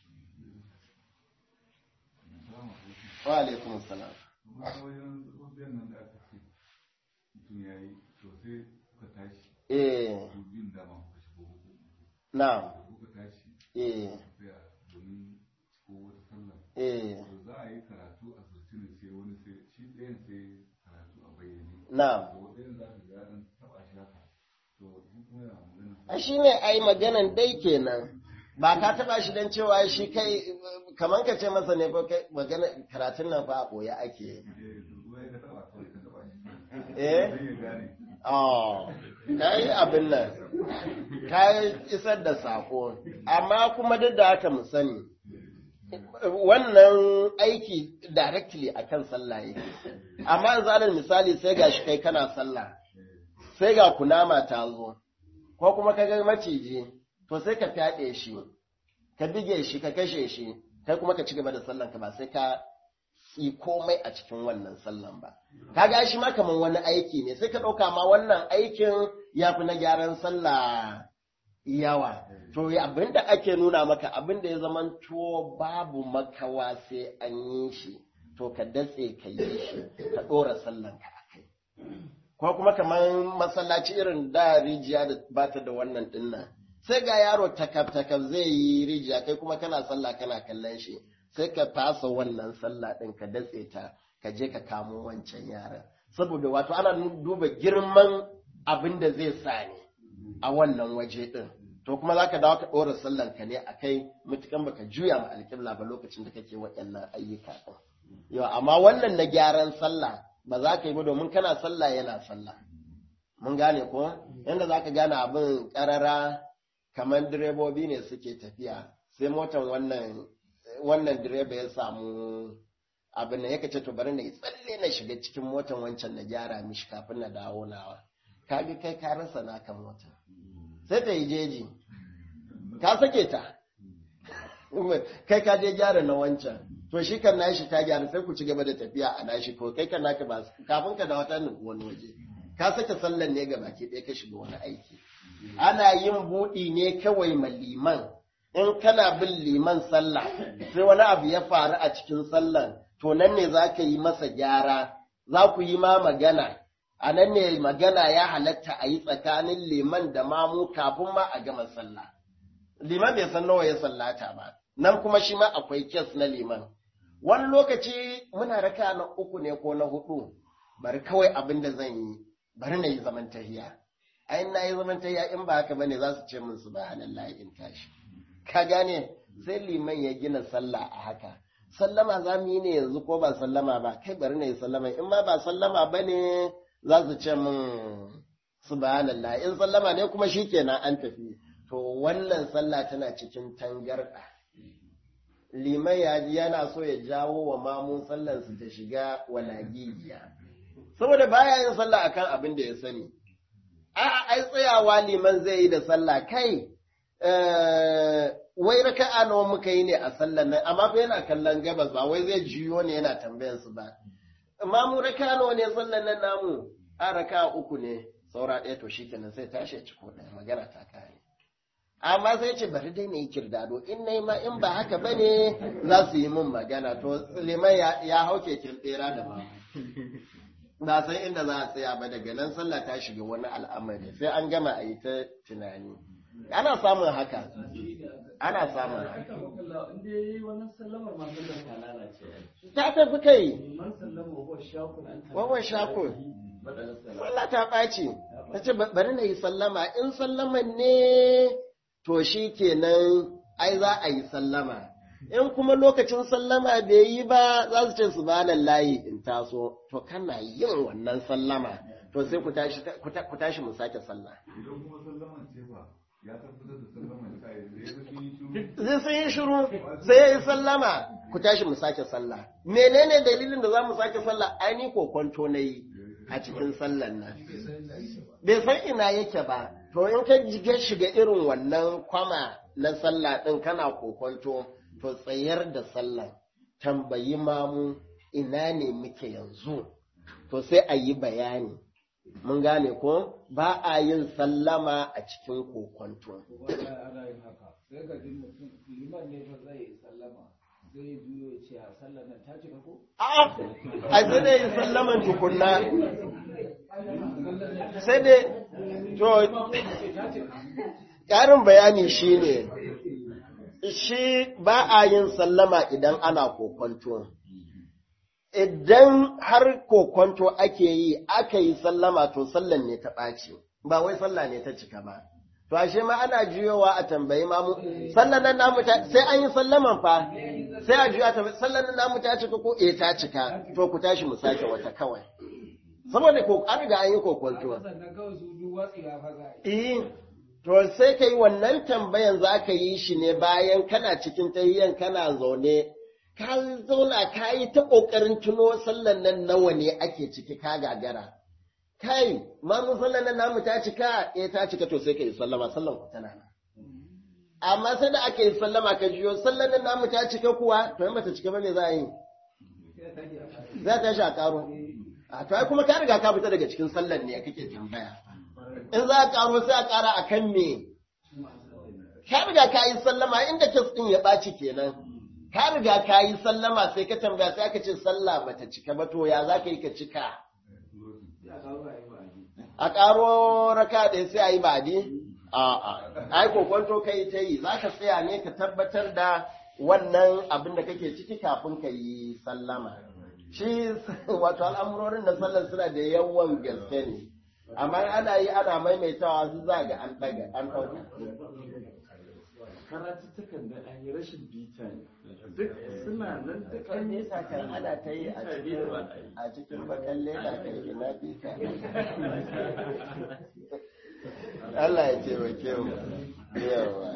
S1: Wa alaikum salam.
S6: nan da aka ce mutum ya yi to sai kuka tashi
S1: Eh,
S6: dubin dama kuka shigo
S1: na'am.
S6: kuka tashi
S1: Eh,
S6: tsaya domin ko wata sallah
S1: eh,
S6: to za a yi karatu a sosai sai wani sai shi ɗayan sai karatu a bayyane
S1: na'am.
S6: to ɗayan za ka ga ɗan taɓa shi haka to shi kuma yana magana
S1: A shi ne ai maganan dai kenan. Ba ka taba shi don cewa shi kai kamar ka ce masa ne ko kai magana karatun nan fa a ɓoye ake.
S6: eh to ruwa ya taɓa kawai ka taɓa shi
S1: Eh?
S6: sai ya gane
S1: Oh, ka yi abin nan, ka isar da sako, amma kuma duk da haka mu sani, wannan aiki directly akan sallah yake. Amma yanzu alal misali sai ga shi kai kana sallah, sai ga kunama ta zo, ko kuma ka ga maciji, to sai ka fyaɗe shi, ka bige shi, ka kashe shi, kai kuma ka ci gaba da sallanka ba sai ka yi komai a cikin wannan sallan ba. Kaga shi ma kaman wani aiki ne, sai ka ɗauka ma wannan aikin ya fi na gyaran sallah yawa. To abinda ake nuna maka abinda ya zama tuwo babu makawa sai an yi shi, to ka datse ka yi shi, ka ɗora sallanka a kai. Ko kuma kaman masallaci irin da rijiya da bata da wannan dinnan. Sai ga yaro takaf-takaf zai yi rijiya, kai kuma kana sallah kana kallon shi. Sai ka fasa wannan sallah ɗin ka datse ta, ka je ka kamo wancan yaran. Saboda wato ana duba girman abin da zai sa ne a wannan waje ɗin. To kuma za ka dawo ka ɗora sallan ka ne a kai mutukan baka juya ma alƙibla ba lokacin da kake waɗannan ayyuka ɗin. Yau, amma wannan na gyaran sallah ba za ka yi ba domin kana sallah yana sallah. Mun gane ko? Yanda za ka gane abin ƙarara kamar direbobi ne suke tafiya. Sai motan wannan wannan direba ya samu abin da yake ce to bari na yi tsalle na shiga cikin motan wancan na gyara mishi kafin na dawo nawa. Ka ga kai ka rasa naka mota. Sai ta yi jeji. Ka sake ta. Kai ka je gyara na wancan. To shi kan nashi ta gyara sai ku ci gaba da tafiya a nashi ko kai kan naka ba kafin ka dawo ta nufi wani waje. Ka sake sallan ne ga baki ɗaya ka shiga wani aiki. Ana yin buɗi ne kawai ma liman. In kana bin liman sallah, sai wani abu ya faru a cikin sallan, to nan ne za ka yi masa gyara, za ku yi ma magana, a nan ne magana ya halatta a yi tsakanin liman da mamu kafin ma a gama sallah. Liman bai san nawa ya sallata ba, nan kuma shi ma akwai kes na liman. Wani lokaci muna raka na uku ne ko na hudu, bari kawai abin da zan yi, bari na yi zaman tahiya. Ai, na yi zaman tahiya in ba haka bane za su ce min su ba halallahi in tashi. Ka gane sai liman ya gina sallah a haka. Sallama za mu yi ne yanzu ko ba sallama ba, kai bari na yi sallama, in ma ba sallama ba ne za su ce min subhanallah, in sallama ne kuma shi kenan an tafi. To wannan sallah tana cikin tangarɗa. Liman ya ji yana so ya jawo wa mamun sallansu ta shiga walagigiya. Saboda baya yin sallah akan abin da ya sani. A'a, ai tsayawa liman zai yi da sallah kai. wai raka'a nawa muka yi ne a sallan nan amma fa yana kallon gabas ba wai zai jiyo ne yana tambayan su ba amma mu raka'a nawa ne sallan nan namu a raka'a uku ne saura ɗaya to shikenan sai tashi ci ko ɗaya magana ta kare amma sai ce bari dai na yi kirdado in nayi ma in ba haka bane za su yi min magana to liman ya hauke kirɗera da ba ba san inda za a tsaya ba daga nan sallah ta shiga wani al'amari sai an gama a yi ta tunani ana samun haka ana samun haka ta tafi kai wawan shakun sallah ta ɓaci ta ce bari na yi sallama in sallaman ne to shi kenan ai za a yi sallama in kuma lokacin sallama bai yi ba za su ce subhanallahi in taso to kana yin wannan sallama to sai ku tashi ku tashi mu sake sallah
S6: idan kuma sallaman ce ba ya tabbatar da sallaman ta yi
S1: zai sun yi shiru sai ya yi sallama ku tashi mu sake sallah menene dalilin da za mu sake sallah ai ni kokonto na yi a cikin sallan nan bai san ina yake ba to in ka jige shiga irin wannan kwama na sallah din kana kokonto to tsayar da sallah tambayi mamu ina ne muke yanzu to sai a yi bayani mun gane ko ba a yin sallama a cikin kokonto
S2: ana yin haka sai ka ji mutum liman ne fa zai sallama zai juyo ya ce a sallar nan ta cika ko
S1: a a sai dai yin sallaman tukunna sai dai to ƙarin bayani shine shi ba a yin sallama idan ana kokonto idan har kokonto ake yi aka yi sallama to sallan ne ta ɓaci ba wai sallah ne ta cika ba to ashe ma ana juyowa a tambayi mamu sallan nan namu ta sai an yi sallaman fa sai a juya ta sallan nan namu ta cika ko eh ta cika to ku tashi mu sake wata kawai saboda ko an riga an yi kokonto
S2: sannan kawai su ju watsiya fa za a
S1: eh to sai kai wannan tambayan za ka yi shi ne bayan kana cikin tayyan kana zaune ka zauna ka yi ta ƙoƙarin tuno sallan nan nawa ne ake ciki ka gagara. Kai, ma mun sallan nan namu ta cika, eh ta cika to sai ka yi sallama, sallan ku tana nan. Amma sai da aka yi sallama ka jiyo, sallan nan namu ta cika kuwa, to in bata cika ba me za a yi? Za ta shi a karo. A to ai kuma ka riga ka fita daga cikin sallan ne kake tambaya. In za a karo sai a kara akan me? Ka riga ka yi sallama inda kes ɗin ya ɓaci kenan. Ka riga ka yi sallama sai ka tambaya sai aka ce sallah bata cika ba to ya za ka yi ka cika a ƙaro raka ɗaya sai a yi ba'adi a'a ai kokonto kai ta yi za ka tsaya ne ka tabbatar da wannan abin da kake ciki kafin ka yi sallama shi wato al'amurorin na sallar suna da yawan gaske ne amma ana yi ana maimaitawa su za ga an ɗaga an ɗauka
S4: karatuttukan da an yi rashin bita ne duk suna nan duk
S1: kan nesa kan ana ta yi a cikin a cikin bakan leda kai ina bita Allah ya taimake mu yawa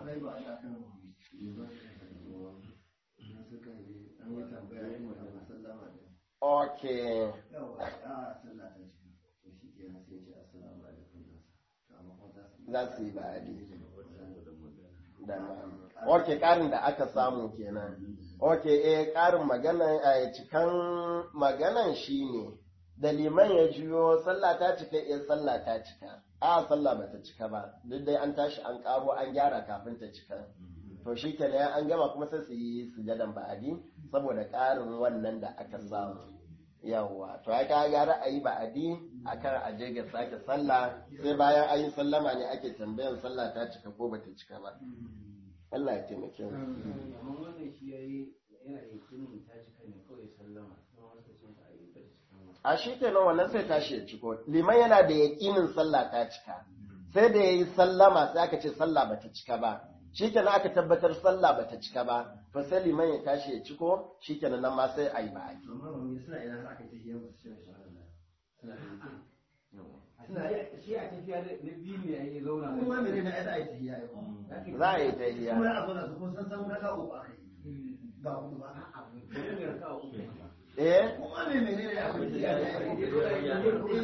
S1: okay za su yi ba'adi ok ƙarin da aka samu kenan ok eh ƙarin maganan a cikan maganan shine da liman ya juyo sallah ta cika eh sallah ta cika a sallah bata cika ba duk dai an tashi an ƙaro an gyara kafin ta cika to shikenan an gama kuma sai su yi sujadan ba'adi saboda ƙarin wannan da aka samu yawwa to ya ka ga ra'ayi ba'adi akan aje ga sake sallah sai bayan an yi sallama ne ake tambayan sallah ta cika ko bata cika ba Allah ya taimake mu
S2: amma wannan shi yayi yana da yakinin ta cika ne kawai sallama kuma wasu sun ta yi ta cika
S1: a shi kenan wannan sai tashi ya ciko liman yana da yakinin sallah ta cika sai da yayi sallama sai aka ce sallah bata cika ba shikenan aka tabbatar sallah bata cika ba to sai liman ya tashi ya ciko shikenan nan ma sai ayi ba
S3: suna ina har aka yi tahiyya ba su ce suna
S2: suna shi a tafiya na biyu ne yayi zauna
S3: kuma mene ne ai tahiyya yau
S1: za a yi tahiyya
S3: kuma a zauna su ko san san raka uku aka yi ba hudu ba
S2: ne raka uku
S1: eh
S3: kuma me mene ne aka yi tahiyya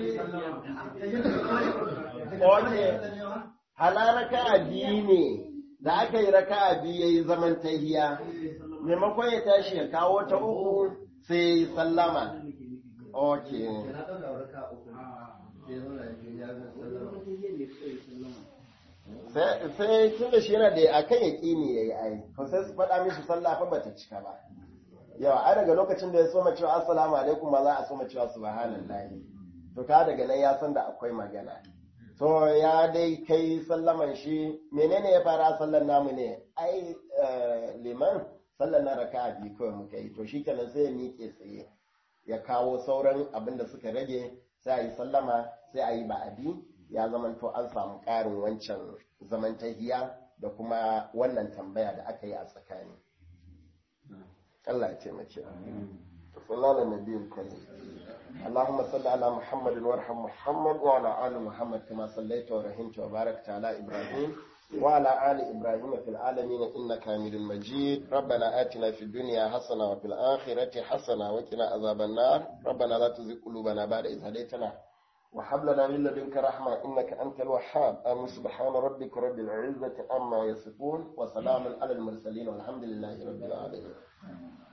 S1: Oke, halaraka a biyu ne da aka yi raka a biyu ya yi zaman tahiya, maimakon ya tashi ya kawo ta uku sai ya yi sallama. Ok.
S3: na ɗauka raka uku sai zauna ya sallama
S1: Sai tun da shi yana da akan ya ƙini ya yi ai, to sai su faɗa mishi sallah fa bata cika ba. Yawa, ai daga lokacin da ya soma cewa assalamu alaikum ma za a soma cewa subhanallahi. To ka daga nan ya san da akwai magana. To ya dai kai sallaman shi menene ya fara sallan namu ne ai liman sallan na raka'a biyu kawai muka yi to shikenan sai ya miƙe tsaye ya kawo sauran abin da suka rage sai a yi sallama sai a yi ba'adi ya zamanto an samu ƙarin wancan zaman tahiya da kuma wannan tambaya da aka yi a tsakani. Allah ya taimake mu. Sallallahu alaihi nabiyil karim. اللهم صل على محمد وارحم محمد وعلى آل محمد كما صليت ورحمت وباركت على إبراهيم وعلى آل إبراهيم في العالمين إنك حميد مجيد. ربنا آتنا في الدنيا حسنة وفي الآخرة حسنة وقنا عذاب النار. ربنا لا تزغ قلوبنا بعد إذ هديتنا وهب لنا من لدنك رحمة إنك أنت الوهاب. آمين. سبحان ربك رب العزة عما يصفون وسلام على المرسلين والحمد لله رب العالمين.